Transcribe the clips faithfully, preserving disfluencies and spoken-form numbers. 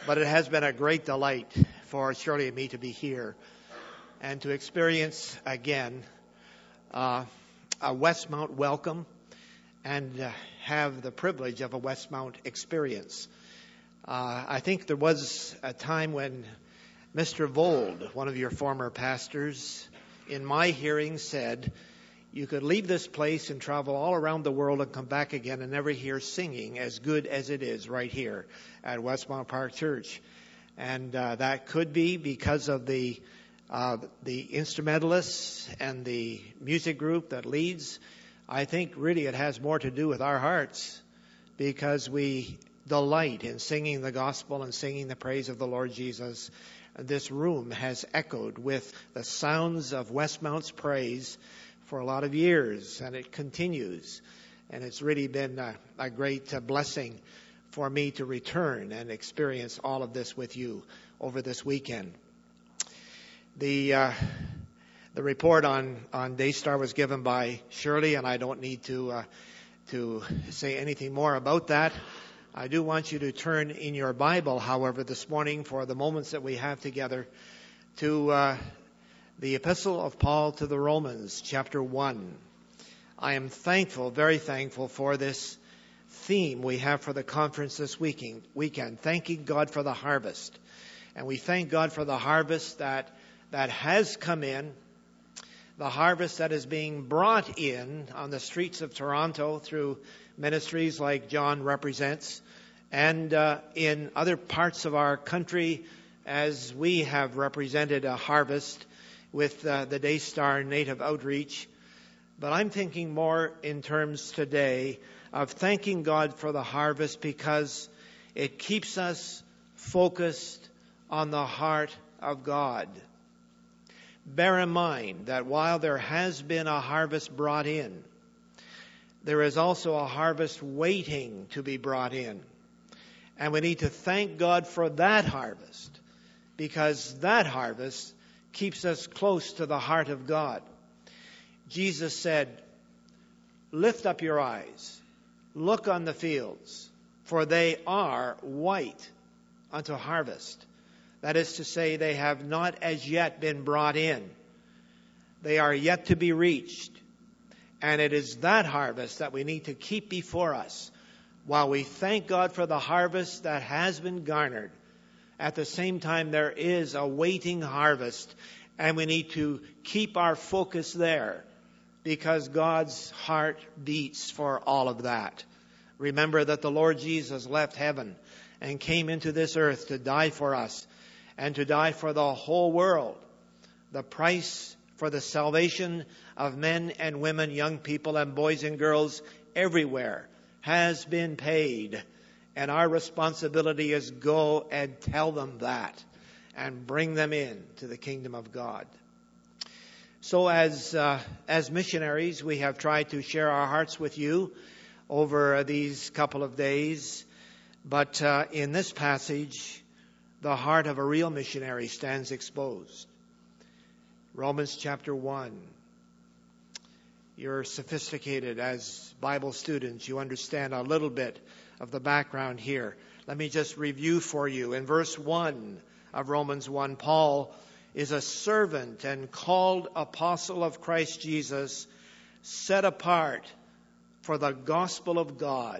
But it has been a great delight for Shirley and me to be here and to experience again uh, a Westmount welcome and uh, have the privilege of a Westmount experience. Uh, I think there was a time when Mister Vold, one of your former pastors, in my hearing said, you could leave this place and travel all around the world and come back again and never hear singing as good as it is right here at Westmount Park Church. And uh, that could be because of the uh, the instrumentalists and the music group that leads. I think really it has more to do with our hearts, because we delight in singing the gospel and singing the praise of the Lord Jesus. This room has echoed with the sounds of Westmount's praise for a lot of years, and it continues. And it's really been a, a great uh, blessing for me to return and experience all of this with you over this weekend. The uh, the report on, on Daystar was given by Shirley, and I don't need to uh, to say anything more about that. I do want you to turn in your Bible, however, this morning for the moments that we have together to uh, the Epistle of Paul to the Romans, chapter one. I am thankful, very thankful for this theme we have for the conference this weekend, weekend, thanking God for the harvest. And we thank God for the harvest that, that has come in, the harvest that is being brought in on the streets of Toronto through ministries like John represents, and uh, in other parts of our country as we have represented a harvest with uh, the Daystar Native Outreach. But I'm thinking more in terms today of thanking God for the harvest, because it keeps us focused on the heart of God. Bear in mind that while there has been a harvest brought in, there is also a harvest waiting to be brought in. And we need to thank God for that harvest, because that harvest keeps us close to the heart of God. Jesus said, lift up your eyes, look on the fields, for they are white unto harvest. That is to say, they have not as yet been brought in. They are yet to be reached. And it is that harvest that we need to keep before us while we thank God for the harvest that has been garnered. At the same time, there is a waiting harvest, and we need to keep our focus there, because God's heart beats for all of that. Remember that the Lord Jesus left heaven and came into this earth to die for us and to die for the whole world. The price for the salvation of men and women, young people and boys and girls everywhere has been paid. And our responsibility is go and tell them that and bring them in to the kingdom of God. So as uh, as missionaries, we have tried to share our hearts with you over these couple of days. But uh, in this passage, the heart of a real missionary stands exposed. Romans chapter one. You're sophisticated as Bible students. You understand a little bit of the background here. Let me just review for you. In verse one of Romans one, Paul is a servant and called apostle of Christ Jesus, set apart for the gospel of God.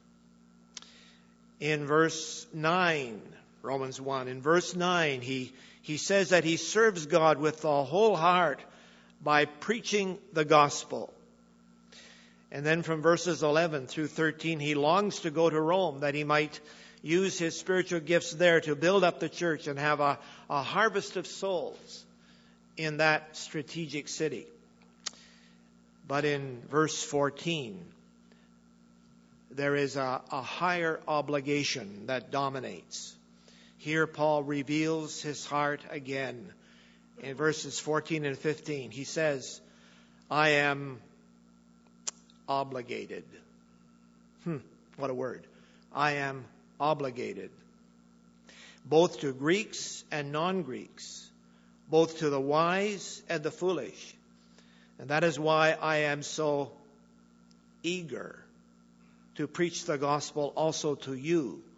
In verse nine, Romans one, in verse nine, he, he says that he serves God with the whole heart by preaching the gospel. And then from verses eleven through thirteen, he longs to go to Rome that he might use his spiritual gifts there to build up the church and have a, a harvest of souls in that strategic city. But in verse fourteen, there is a, a higher obligation that dominates. Here Paul reveals his heart again. In verses fourteen and fifteen, he says, I am obligated. Hmm, what a word. I am obligated. Both to Greeks and non-Greeks, both to the wise and the foolish. And that is why I am so eager to preach the gospel also to you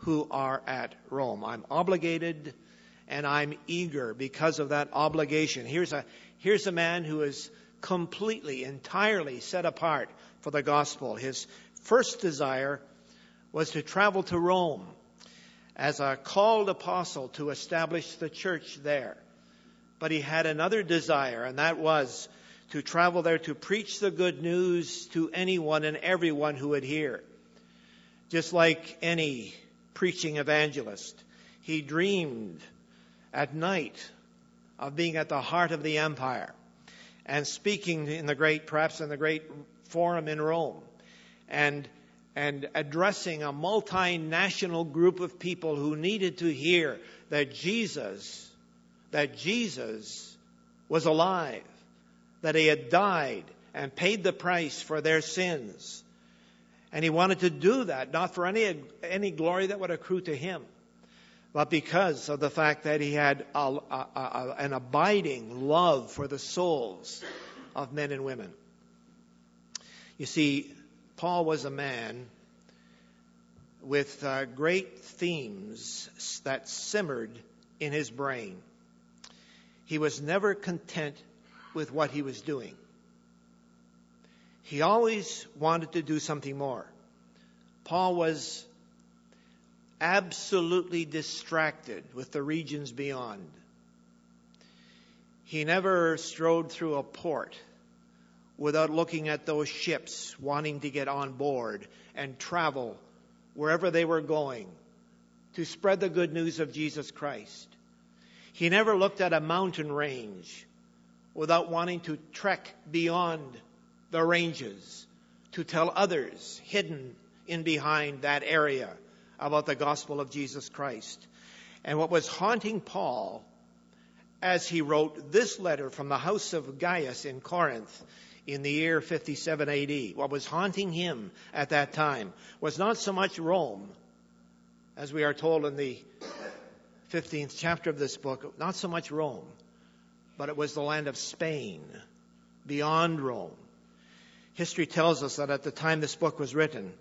who are at Rome. I'm obligated and I'm eager because of that obligation. Here's a, here's a man who is completely, entirely set apart for the gospel. His first desire was to travel to Rome as a called apostle to establish the church there. But he had another desire, and that was to travel there to preach the good news to anyone and everyone who would hear. Just like any preaching evangelist, he dreamed at night of being at the heart of the empire and speaking in the great, perhaps in the great forum in Rome, and and addressing a multinational group of people who needed to hear that Jesus, that Jesus was alive, that he had died and paid the price for their sins. And he wanted to do that, not for any, any glory that would accrue to him, but because of the fact that he had a, a, a, an abiding love for the souls of men and women. You see, Paul was a man with uh, great themes that simmered in his brain. He was never content with what he was doing. He always wanted to do something more. Paul was absolutely distracted with the regions beyond. He never strode through a port without looking at those ships wanting to get on board and travel wherever they were going to spread the good news of Jesus Christ. He never looked at a mountain range without wanting to trek beyond the ranges to tell others hidden in behind that area about the gospel of Jesus Christ. And what was haunting Paul as he wrote this letter from the house of Gaius in Corinth in the year fifty-seven A D, what was haunting him at that time was not so much Rome, as we are told in the fifteenth chapter of this book, not so much Rome, but it was the land of Spain, beyond Rome. History tells us that at the time this book was written,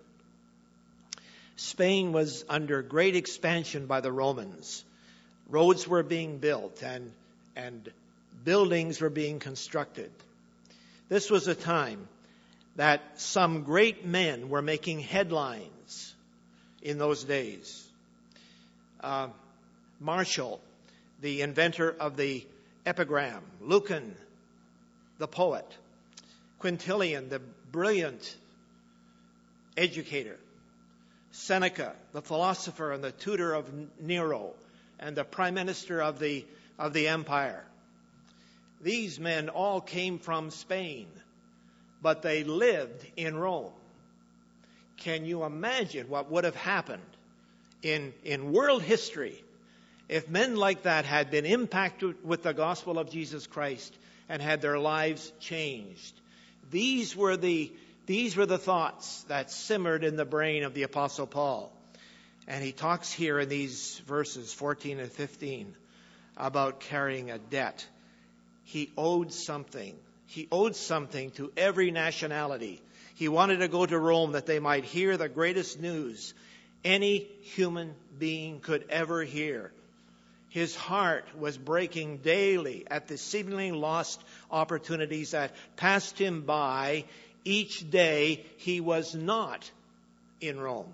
Spain was under great expansion by the Romans. Roads were being built and, and buildings were being constructed. This was a time that some great men were making headlines in those days. Uh, Martial, the inventor of the epigram, Lucan, the poet, Quintilian, the brilliant educator, Seneca, the philosopher and the tutor of Nero, and the prime minister of the, of the empire. These men all came from Spain, but they lived in Rome. Can you imagine what would have happened in, in world history if men like that had been impacted with the gospel of Jesus Christ and had their lives changed? These were the, these were the thoughts that simmered in the brain of the Apostle Paul. And he talks here in these verses fourteen and fifteen about carrying a debt. He owed something. He owed something to every nationality. He wanted to go to Rome that they might hear the greatest news any human being could ever hear. His heart was breaking daily at the seemingly lost opportunities that passed him by each day he was not in Rome.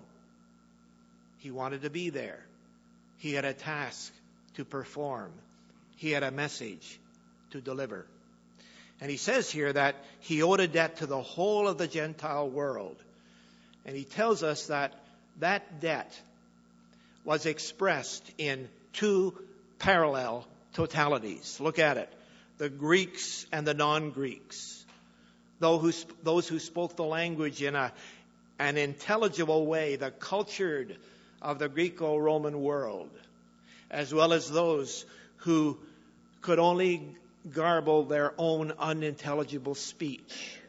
He wanted to be there. He had a task to perform. He had a message to deliver. And he says here that he owed a debt to the whole of the Gentile world. And he tells us that that debt was expressed in two parallel totalities. Look at it. The Greeks and the non-Greeks. Those who, those who spoke the language in a, an intelligible way, the cultured of the Greco-Roman world, as well as those who could only garble their own unintelligible speech.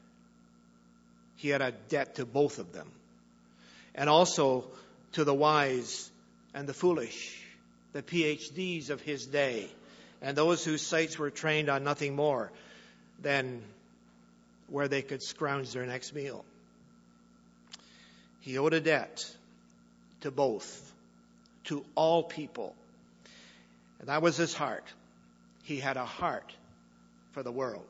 He had a debt to both of them. And also to the wise and the foolish, the P H Ds of his day, and those whose sights were trained on nothing more than where they could scrounge their next meal. He owed a debt to both. to all people. And that was his heart. He had a heart for the world.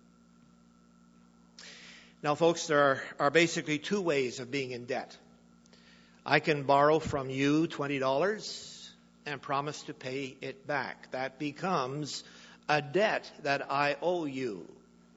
Now, folks, there are, are basically two ways of being in debt. I can borrow from you twenty dollars and promise to pay it back. That becomes a debt that I owe you.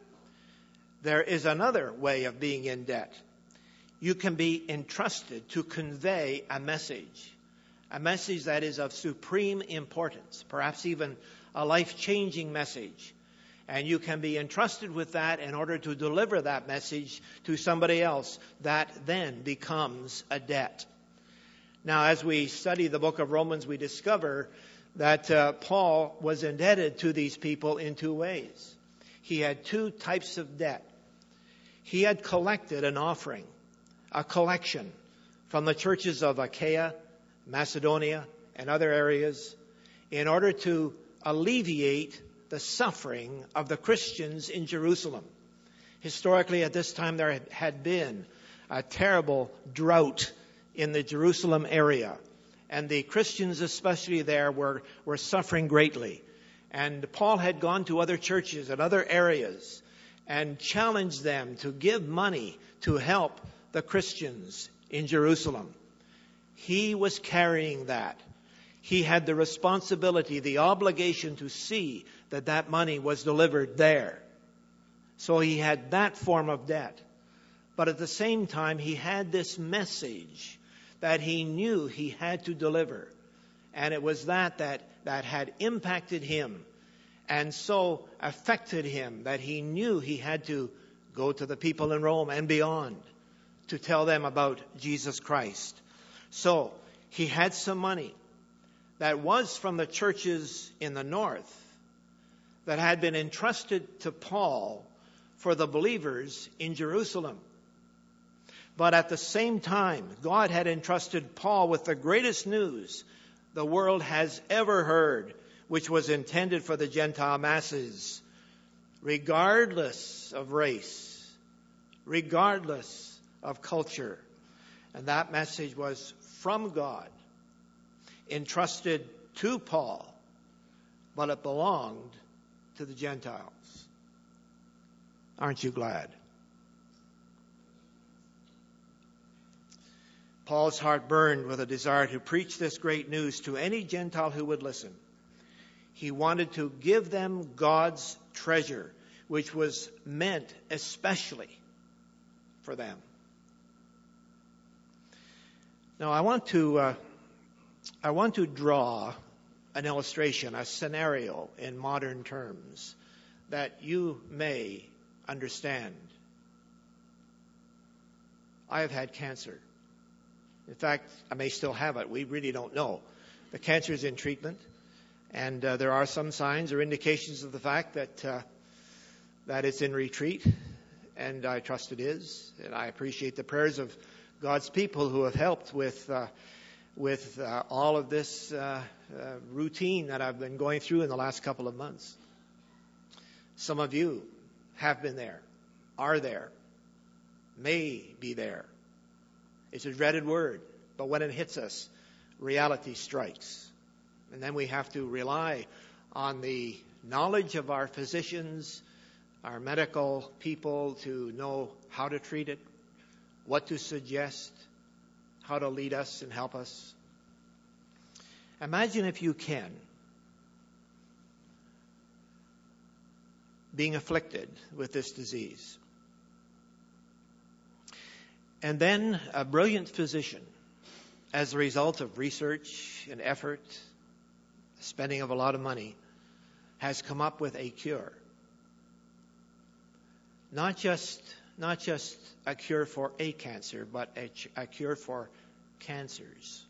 There is another way of being in debt. You can be entrusted to convey a message, a message that is of supreme importance, perhaps even a life-changing message. And you can be entrusted with that in order to deliver that message to somebody else. That then becomes a debt. Now, as we study the book of Romans, we discover that uh, Paul was indebted to these people in two ways. He had two types of debt. He had collected an offering, a collection from the churches of Achaia, Macedonia, and other areas in order to alleviate the suffering of the Christians in Jerusalem. Historically, at this time, there had been a terrible drought in the Jerusalem area. And the Christians, especially there, were, were suffering greatly. And Paul had gone to other churches and other areas and challenged them to give money to help the Christians in Jerusalem. He was carrying that. He had the responsibility, the obligation to see that that money was delivered there. So he had that form of debt. But at the same time, he had this message that he knew he had to deliver. And it was that that, that had impacted him and so affected him that he knew he had to go to the people in Rome and beyond to tell them about Jesus Christ. So he had some money that was from the churches in the north that had been entrusted to Paul for the believers in Jerusalem. But at the same time, God had entrusted Paul with the greatest news the world has ever heard, which was intended for the Gentile masses, regardless of race, regardless of culture. And that message was from God, entrusted to Paul, but it belonged to the Gentiles. Aren't you glad? Paul's heart burned with a desire to preach this great news to any Gentile who would listen. He wanted to give them God's treasure, which was meant especially for them. Now, I want to uh, I want to draw an illustration, a scenario in modern terms that you may understand. I have had cancer. In fact, I may still have it. We really don't know. The cancer is in treatment, and uh, there are some signs or indications of the fact that uh, that it's in retreat, and I trust it is. And I appreciate the prayers of God's people who have helped with uh, with uh, all of this uh, uh, routine that I've been going through in the last couple of months. Some of you have been there, are there, may be there. It's a dreaded word, but when it hits us, reality strikes. And then we have to rely on the knowledge of our physicians, our medical people to know how to treat it, what to suggest, how to lead us and help us. Imagine, if you can, being afflicted with this disease. And then a brilliant physician, as a result of research and effort, spending of a lot of money, has come up with a cure. Not just, not just a cure for a cancer, but a, a cure for cancers.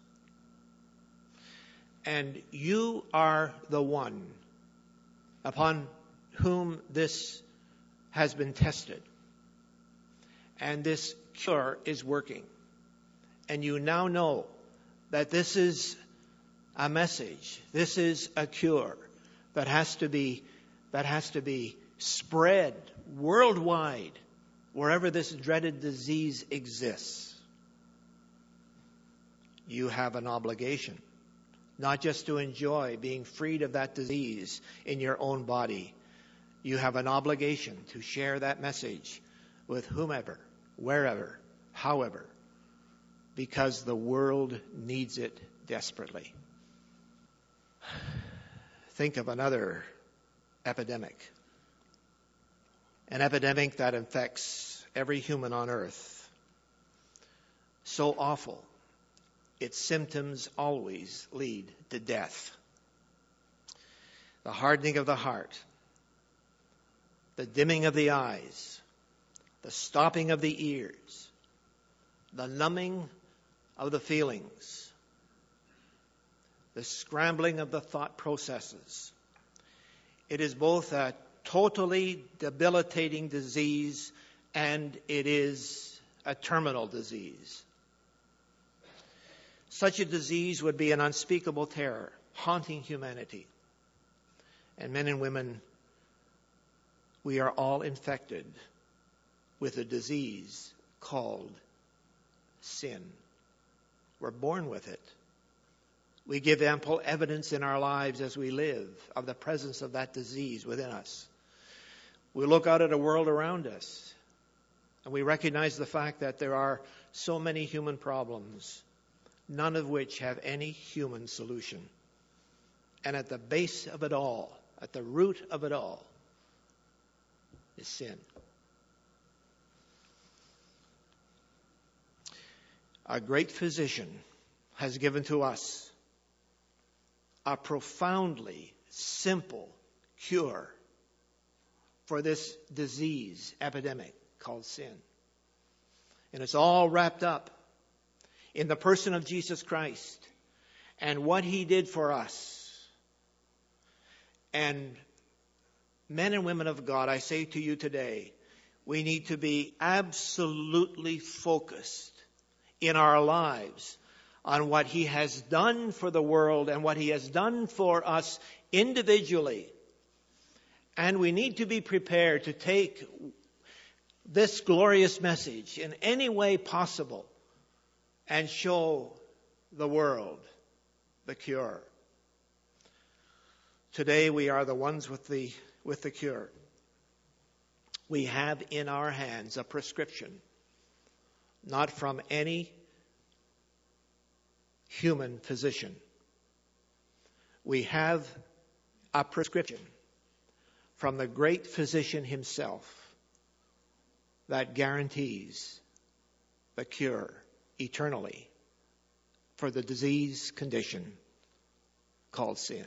And you are the one upon whom this has been tested. And this cure is working. And you now know that this is a message. This is a cure that has to be that has to be spread worldwide wherever this dreaded disease exists. You have an obligation not just to enjoy being freed of that disease in your own body. You have an obligation to share that message with whomever, wherever, however, because the world needs it desperately. Think of another epidemic. An epidemic that infects every human on earth. So awful, its symptoms always lead to death. The hardening of the heart, the dimming of the eyes, the stopping of the ears, the numbing of the feelings, the scrambling of the thought processes. It is both a totally debilitating disease and it is a terminal disease. Such a disease would be an unspeakable terror, haunting humanity. And men and women, we are all infected with a disease called sin. We're born with it. We give ample evidence in our lives as we live of the presence of that disease within us. We look out at a world around us and we recognize the fact that there are so many human problems, none of which have any human solution. And at the base of it all, at the root of it all, is sin. A great physician has given to us a profoundly simple cure for this disease epidemic called sin. And it's all wrapped up in the person of Jesus Christ and what he did for us. And men and women of God, I say to you today, we need to be absolutely focused in our lives on what he has done for the world and what he has done for us individually. And we need to be prepared to take this glorious message in any way possible and show the world the cure. Today we are the ones with the with the cure. We have in our hands a prescription, not from any human physician. We have a prescription from the great physician himself that guarantees the cure eternally for the disease condition called sin.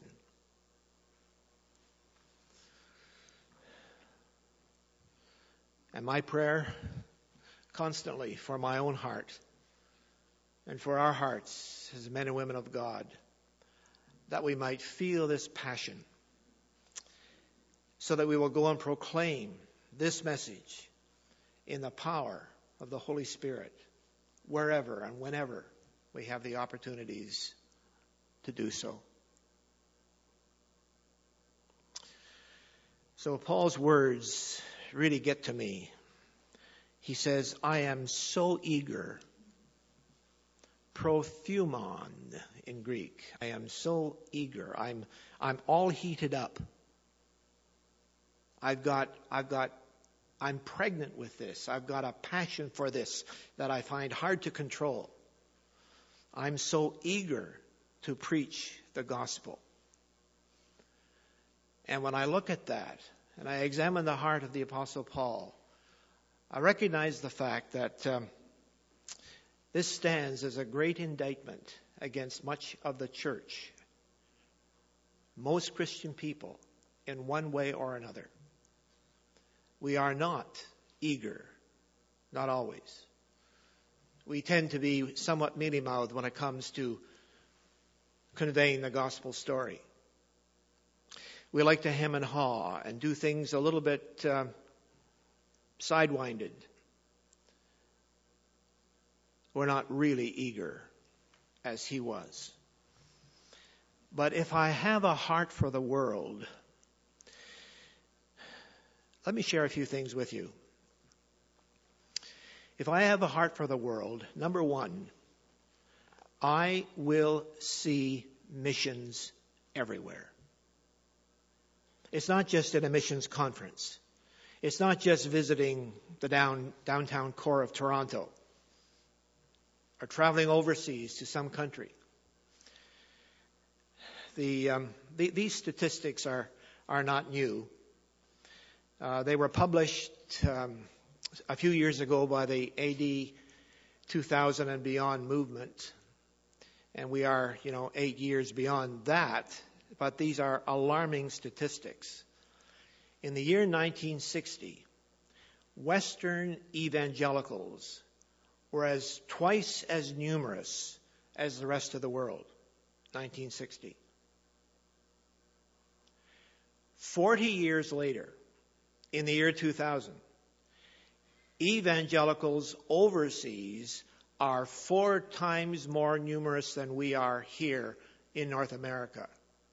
And my prayer constantly for my own heart and for our hearts as men and women of God, that we might feel this passion so that we will go and proclaim this message in the power of the Holy Spirit wherever and whenever we have the opportunities to do so. So Paul's words really get to me. He says, I am so eager, prothumon in Greek. I am so eager. I'm I'm all heated up. I've got I've got I'm pregnant with this. I've got a passion for this that I find hard to control. I'm so eager to preach the gospel. And when I look at that, and I examine the heart of the Apostle Paul, I recognize the fact that um, this stands as a great indictment against much of the church. Most Christian people, in one way or another. We are not eager, not always. We tend to be somewhat mealy-mouthed when it comes to conveying the gospel story. We like to hem and haw and do things a little bit uh, sidewinded. We're not really eager as he was. But if I have a heart for the world, let me share a few things with you. If I have a heart for the world, number one, I will see missions everywhere. It's not just at a missions conference. It's not just visiting the down, downtown core of Toronto or traveling overseas to some country. The, um, the, these statistics are, are not new. Uh, they were published um, a few years ago by the A D two thousand and beyond movement. And we are, you know, eight years beyond that. But these are alarming statistics. In the year nineteen sixty, Western evangelicals were as twice as numerous as the rest of the world. nineteen sixty. Forty years later, in the year two thousand, evangelicals overseas are four times more numerous than we are here in North America.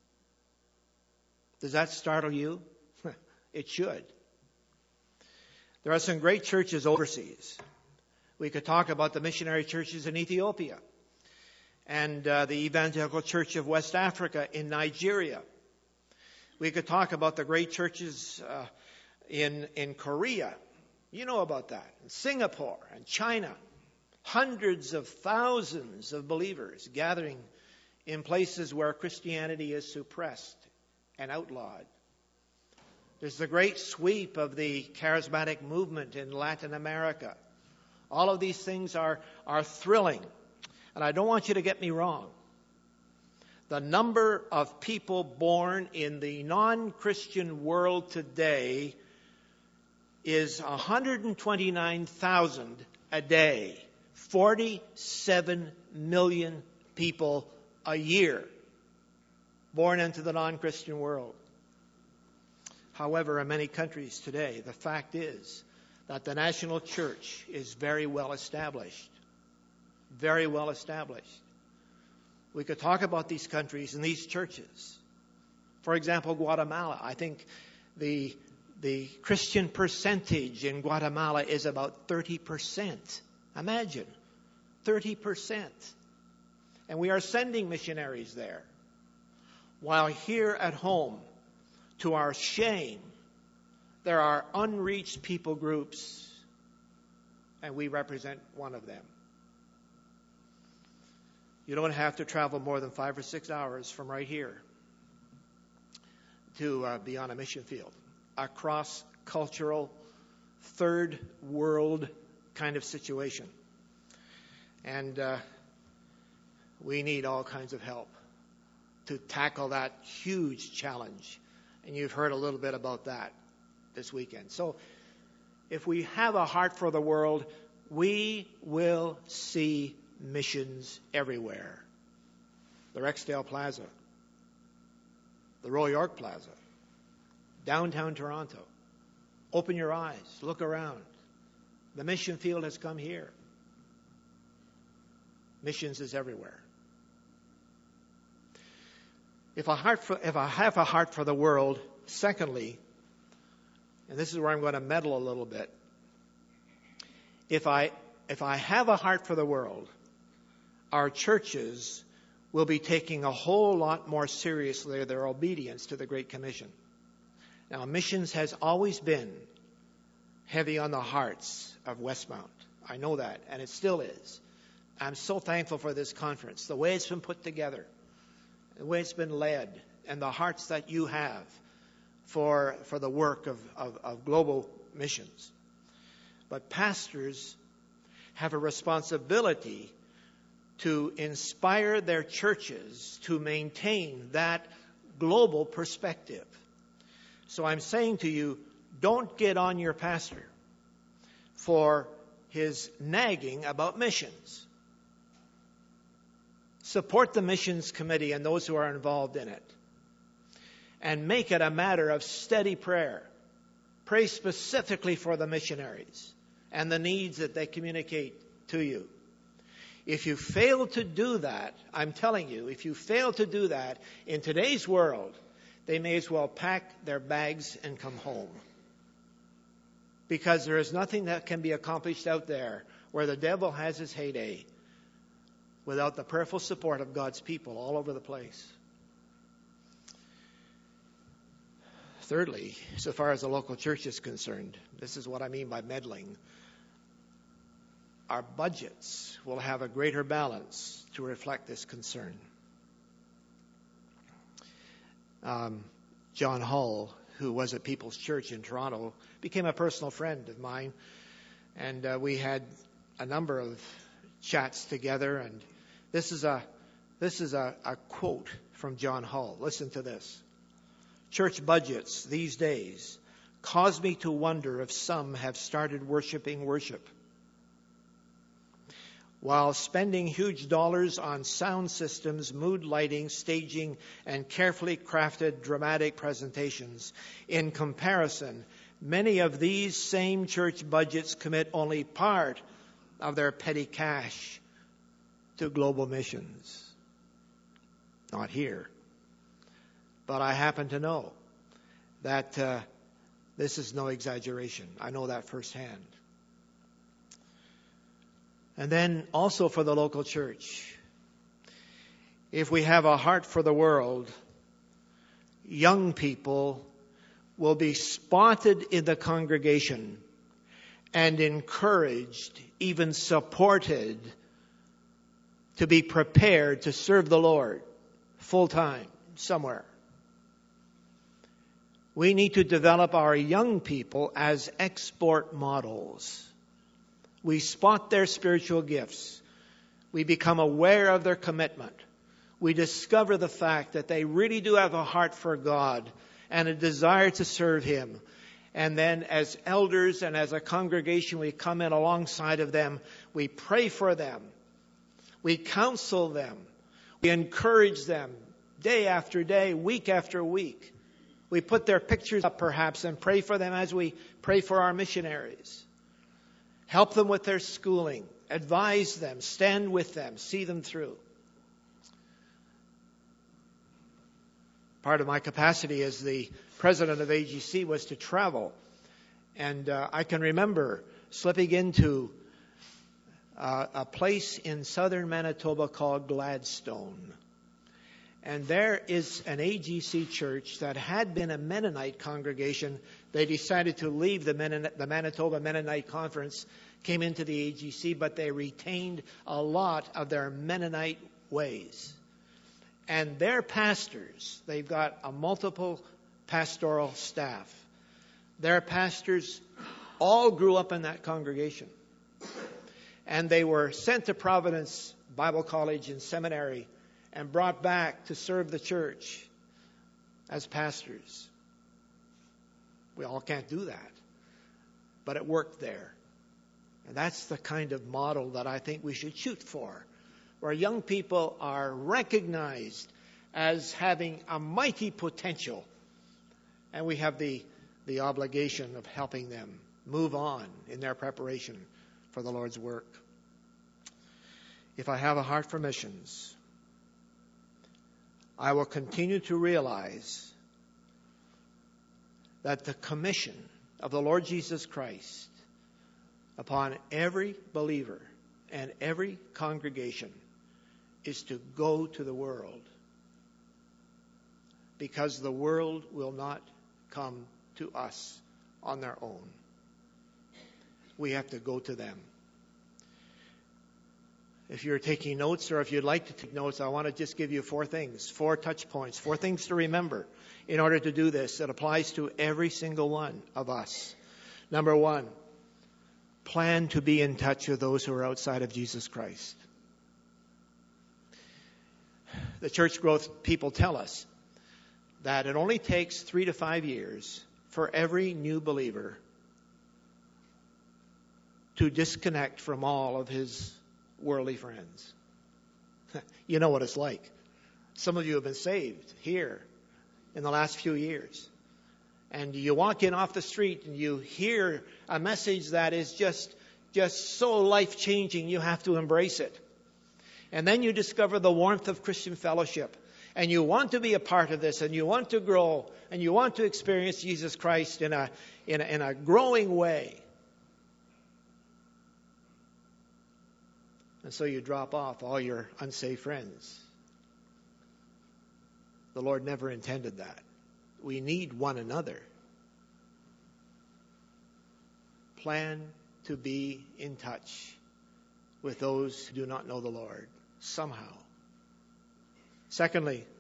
Does that startle you? It should. There are some great churches overseas. We could talk about the missionary churches in Ethiopia and uh, the Evangelical Church of West Africa in Nigeria. We could talk about the great churches uh, in, in Korea. You know about that. In Singapore and China. Hundreds of thousands of believers gathering in places where Christianity is suppressed and outlawed. There's the great sweep of the charismatic movement in Latin America. All of these things are, are thrilling. And I don't want you to get me wrong. The number of people born in the non-Christian world today is one hundred twenty-nine thousand a day. forty-seven million people a year born into the non-Christian world. However, in many countries today, the fact is that the national church is very well established. Very well established. We could talk about these countries and these churches. For example, Guatemala. I think the, the Christian percentage in Guatemala is about thirty percent. Imagine, thirty percent. And we are sending missionaries there. While here at home, to our shame, there are unreached people groups, and we represent one of them. You don't have to travel more than five or six hours from right here to uh, be on a mission field. A cross-cultural, third world kind of situation. And uh, we need all kinds of help to tackle that huge challenge. And you've heard a little bit about that this weekend. So if we have a heart for the world, we will see missions everywhere. The Rexdale Plaza, the Royal York Plaza, downtown Toronto. Open your eyes, look around. The mission field has come here. Missions is everywhere. If a heart for, if I have a heart for the world, secondly, and this is where I'm going to meddle a little bit, if I if I have a heart for the world, our churches will be taking a whole lot more seriously their obedience to the Great Commission. Now, missions has always been heavy on the hearts of Westmount. I know that, and it still is. I'm so thankful for this conference, the way it's been put together, the way it's been led, and the hearts that you have for, for the work of, of, of global missions. But pastors have a responsibility to inspire their churches to maintain that global perspective. So I'm saying to you, don't get on your pastor for his nagging about missions. Support the missions committee and those who are involved in it. And make it a matter of steady prayer. Pray specifically for the missionaries and the needs that they communicate to you. If you fail to do that, I'm telling you, if you fail to do that in today's world, they may as well pack their bags and come home. Because there is nothing that can be accomplished out there where the devil has his heyday without the prayerful support of God's people all over the place. Thirdly, so far as the local church is concerned, this is what I mean by meddling. Our budgets will have a greater balance to reflect this concern. Um, John Hull, who was at People's Church in Toronto, became a personal friend of mine, and uh, we had a number of chats together. And this is a this is a, a quote from John Hull. Listen to this. Church budgets these days cause me to wonder if some have started worshiping worship, while spending huge dollars on sound systems, mood lighting, staging, and carefully crafted dramatic presentations. In comparison, many of these same church budgets commit only part of their petty cash to global missions. Not here. But I happen to know that uh, this is no exaggeration. I know that firsthand. And then also for the local church, if we have a heart for the world, young people will be spotted in the congregation and encouraged, even supported, to be prepared to serve the Lord full time somewhere. We need to develop our young people as export models. We spot their spiritual gifts. We become aware of their commitment. We discover the fact that they really do have a heart for God and a desire to serve Him. And then as elders and as a congregation, we come in alongside of them. We pray for them. We counsel them. We encourage them day after day, week after week. We put their pictures up perhaps and pray for them as we pray for our missionaries. Help them with their schooling. Advise them. Stand with them. See them through. Part of my capacity as the president of A G C was to travel. And uh, I can remember slipping into uh, a place in southern Manitoba called Gladstone. And there is an A G C church that had been a Mennonite congregation. They decided to leave the, Mennonite, the Manitoba Mennonite Conference, came into the A G C, but they retained a lot of their Mennonite ways. And their pastors, they've got a multiple pastoral staff. Their pastors all grew up in that congregation. And they were sent to Providence Bible College and Seminary and brought back to serve the church as pastors. We all can't do that. But it worked there. And that's the kind of model that I think we should shoot for, where young people are recognized as having a mighty potential. And we have the, the obligation of helping them move on in their preparation for the Lord's work. If I have a heart for missions, I will continue to realize that the commission of the Lord Jesus Christ upon every believer and every congregation is to go to the world, because the world will not come to us on their own. We have to go to them. If you're taking notes, or if you'd like to take notes, I want to just give you four things, four touch points, four things to remember in order to do this. It applies to every single one of us. Number one, plan to be in touch with those who are outside of Jesus Christ. The church growth people tell us that it only takes three to five years for every new believer to disconnect from all of his worldly friends. You know what it's like. Some of you have been saved here in the last few years. And you walk in off the street and you hear a message that is just, just so life-changing, you have to embrace it. And then you discover the warmth of Christian fellowship. And you want to be a part of this, and you want to grow, and you want to experience Jesus Christ in a, in a, in a growing way. And so you drop off all your unsaved friends. The Lord never intended that. We need one another. Plan to be in touch with those who do not know the Lord somehow. Secondly,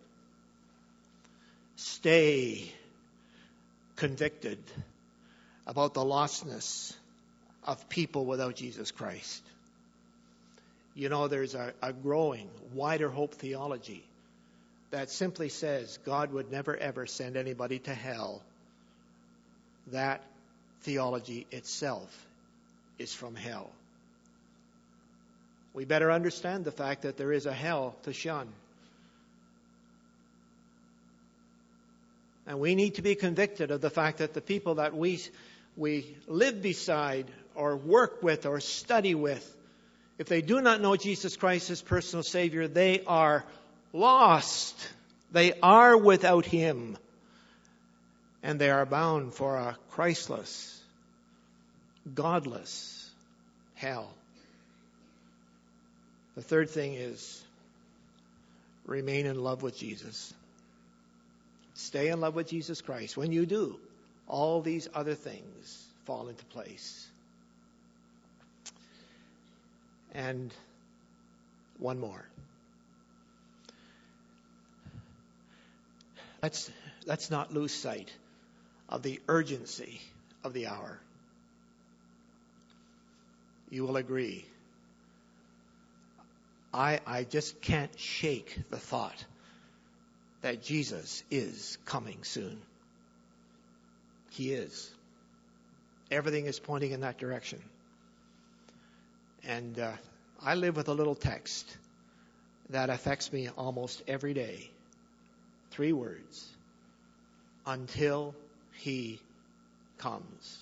stay convicted about the lostness of people without Jesus Christ. You know, there's a, a growing, wider hope theology that simply says God would never ever send anybody to hell. That theology itself is from hell. We better understand the fact that there is a hell to shun. And we need to be convicted of the fact that the people that we we live beside or work with or study with, if they do not know Jesus Christ as personal Savior, they are lost. They are without Him. And they are bound for a Christless, godless hell. The third thing is remain in love with Jesus. Stay in love with Jesus Christ. When you do, all these other things fall into place. And one more. Let's, let's not lose sight of the urgency of the hour. You will agree. I, I just can't shake the thought that Jesus is coming soon. He is. Everything is pointing in that direction. And uh, I live with a little text that affects me almost every day. Three words. Until He comes.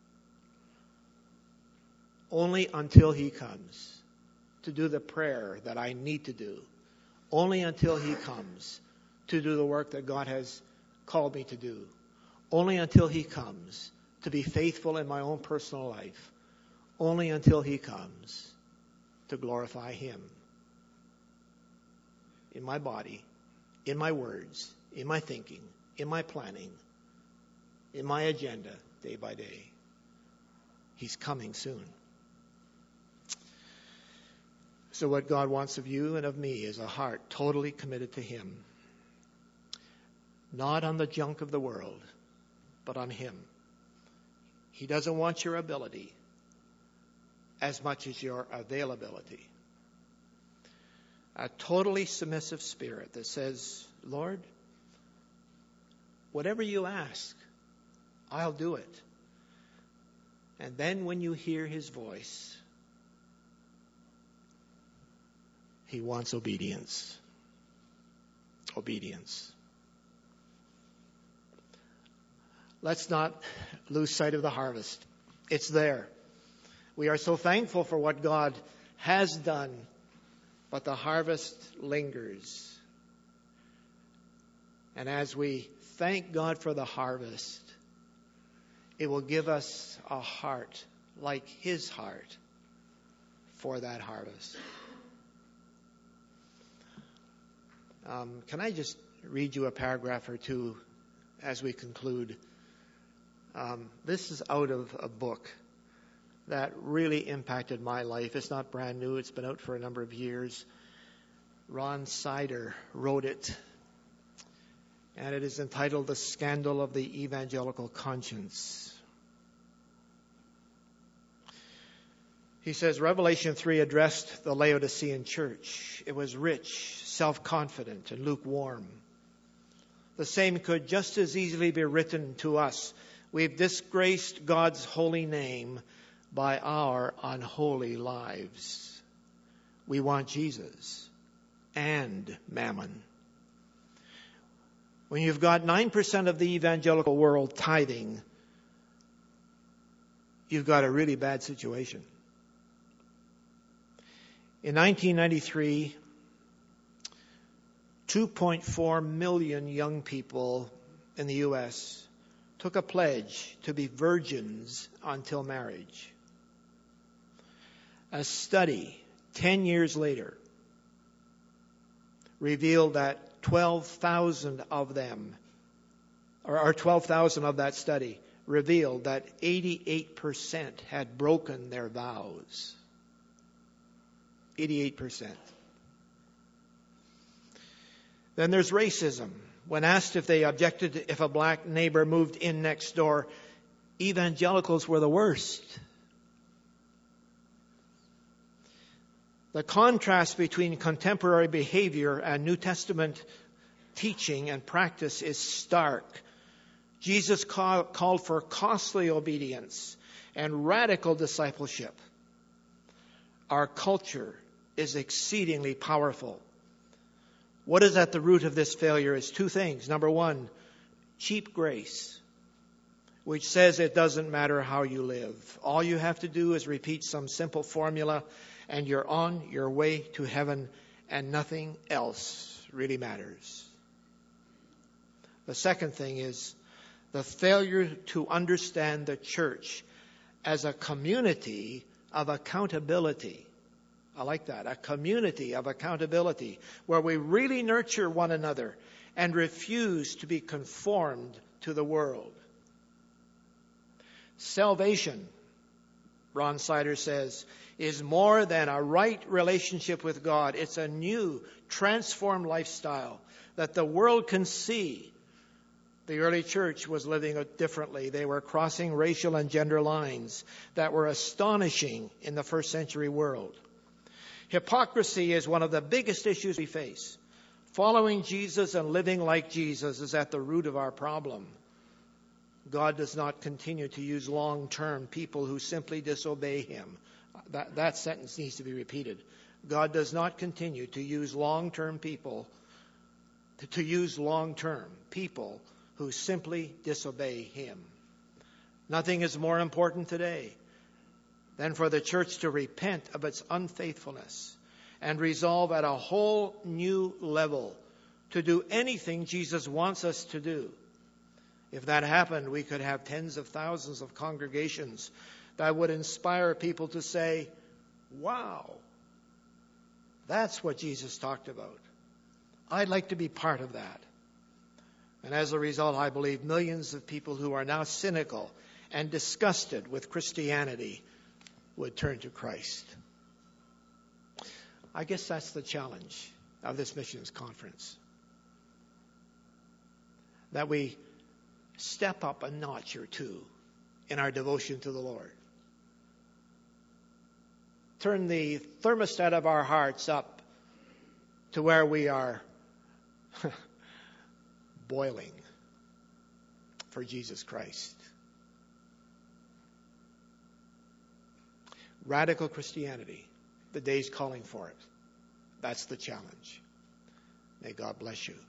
Only until He comes to do the prayer that I need to do. Only until He comes to do the work that God has called me to do. Only until He comes to be faithful in my own personal life. Only until He comes to glorify Him. In my body, in my words, in my thinking, in my planning, in my agenda, day by day. He's coming soon. So what God wants of you and of me is a heart totally committed to Him. Not on the junk of the world, but on Him. He doesn't want your ability as much as your availability. A totally submissive spirit that says, Lord, whatever you ask, I'll do it. And then when you hear His voice, He wants obedience. Obedience. Let's not lose sight of the harvest. It's there. We are so thankful for what God has done, but the harvest lingers. And as we thank God for the harvest, it will give us a heart like His heart for that harvest. Um, can I just read you a paragraph or two as we conclude? Um, this is out of a book that really impacted my life. It's not brand new. It's been out for a number of years. Ron Sider wrote it, and it is entitled The Scandal of the Evangelical Conscience. He says, Revelation three addressed the Laodicean church. It was rich, self-confident, and lukewarm. The same could just as easily be written to us. We've disgraced God's holy name by our unholy lives. We want Jesus and mammon. When you've got nine percent of the evangelical world tithing, you've got a really bad situation. In nineteen ninety-three, two point four million young people in the U S took a pledge to be virgins until marriage. A study ten years later, revealed that twelve thousand of them, or, or twelve thousand of that study, revealed that eighty-eight percent had broken their vows. eighty-eight percent. Then there's racism. When asked if they objected if a black neighbor moved in next door, evangelicals were the worst. The contrast between contemporary behavior and New Testament teaching and practice is stark. Jesus call, called for costly obedience and radical discipleship. Our culture is exceedingly powerful. What is at the root of this failure is two things. Number one, cheap grace, which says it doesn't matter how you live. All you have to do is repeat some simple formula and you're on your way to heaven and nothing else really matters. The second thing is the failure to understand the church as a community of accountability. I like that. A community of accountability where we really nurture one another and refuse to be conformed to the world. Salvation, Ron Sider says, is more than a right relationship with God. It's a new, transformed lifestyle that the world can see. The early church was living differently. They were crossing racial and gender lines that were astonishing in the first century world. Hypocrisy is one of the biggest issues we face. Following Jesus and living like Jesus is at the root of our problem. God does not continue to use long-term people who simply disobey him. That, that sentence needs to be repeated. God does not continue to use long-term people, to, to use long-term people who simply disobey him. Nothing is more important today than for the church to repent of its unfaithfulness and resolve at a whole new level to do anything Jesus wants us to do. If that happened, we could have tens of thousands of congregations that would inspire people to say, wow, that's what Jesus talked about. I'd like to be part of that. And as a result, I believe millions of people who are now cynical and disgusted with Christianity would turn to Christ. I guess that's the challenge of this missions conference. That we step up a notch or two in our devotion to the Lord. Turn the thermostat of our hearts up to where we are boiling for Jesus Christ. Radical Christianity, the day's calling for it. That's the challenge. May God bless you.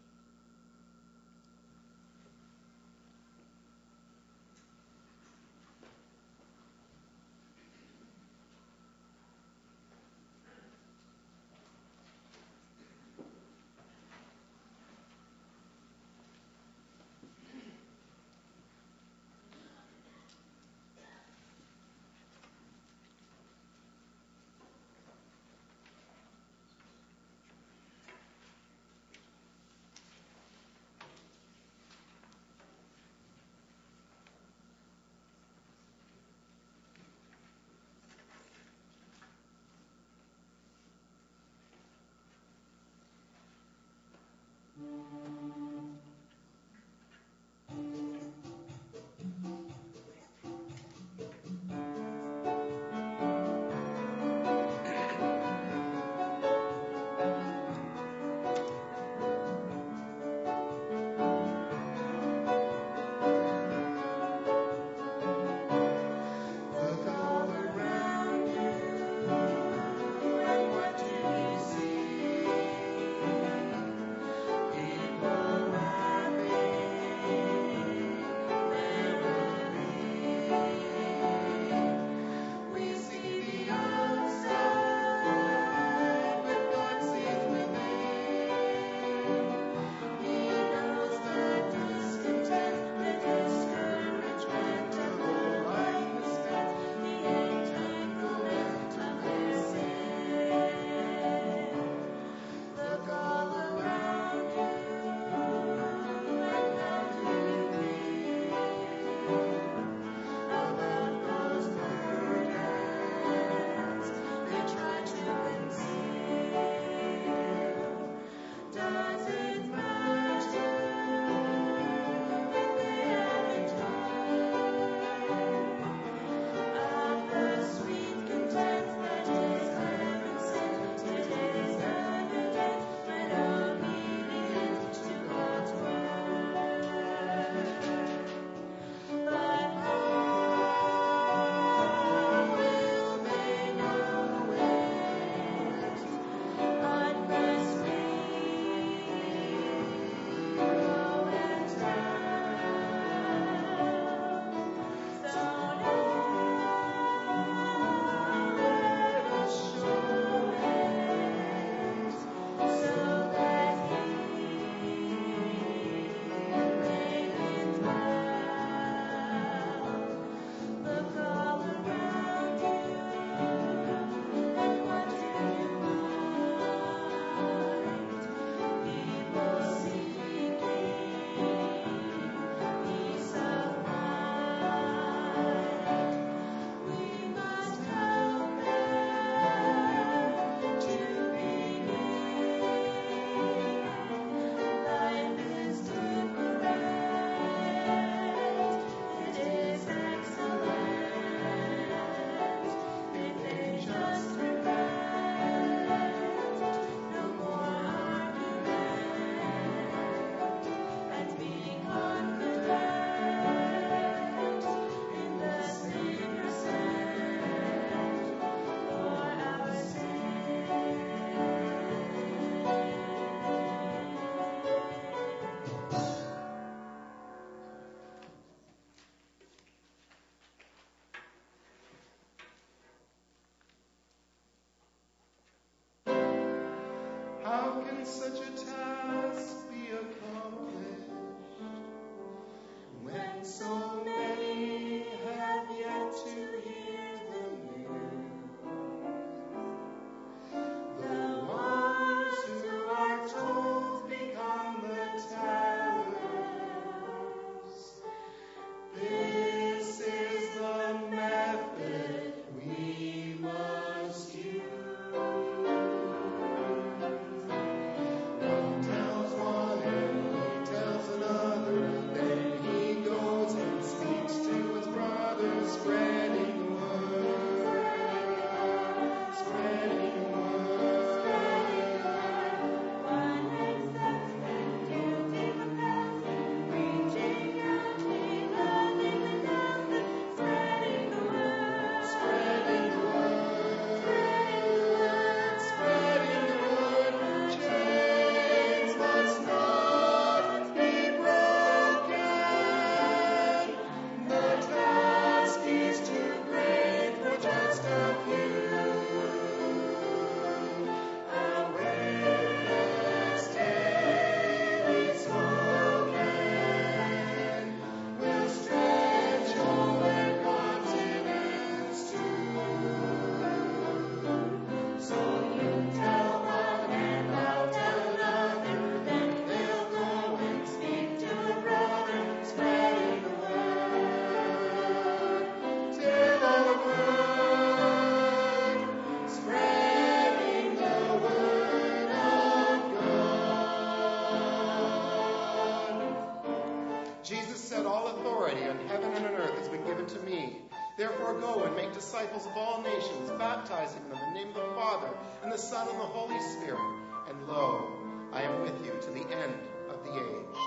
Therefore go and make disciples of all nations, baptizing them in the name of the Father, and the Son, and the Holy Spirit. And lo, I am with you to the end of the age.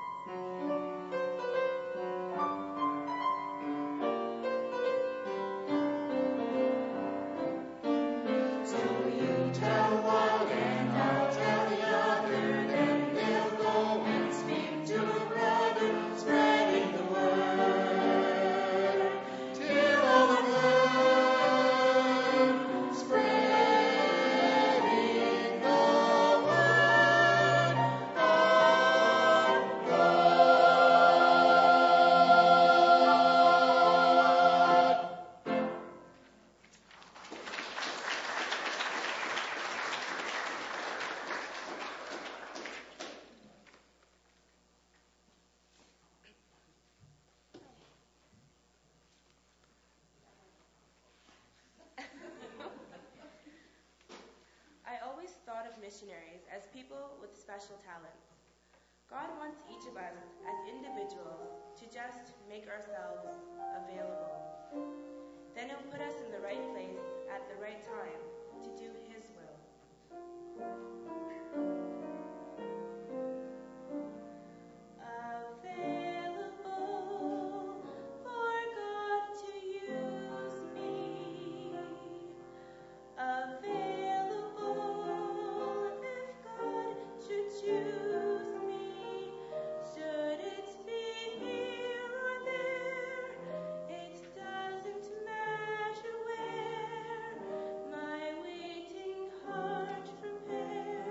Missionaries as people with special talents. God wants each of us as individuals to just make ourselves available. Then He'll put us in the right place at the right time to do His will. Prepare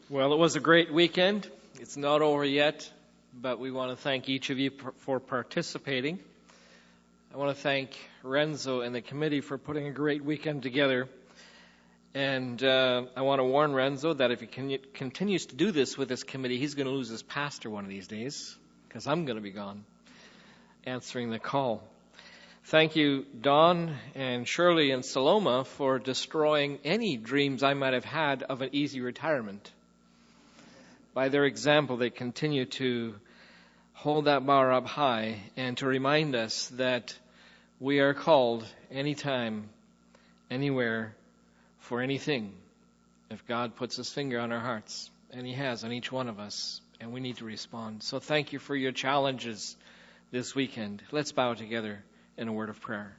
Well, it was a great weekend. It's not over yet, but we want to thank each of you for participating. I want to thank Renzo and the committee for putting a great weekend together. And uh, I want to warn Renzo that if he con- continues to do this with this committee, he's going to lose his pastor one of these days, because I'm going to be gone answering the call. Thank you, Don and Shirley and Saloma, for destroying any dreams I might have had of an easy retirement. By their example, they continue to hold that bar up high and to remind us that we are called anytime, anywhere, for anything, if God puts his finger on our hearts, and he has on each one of us, and we need to respond. So thank you for your challenges this weekend. Let's bow together in a word of prayer.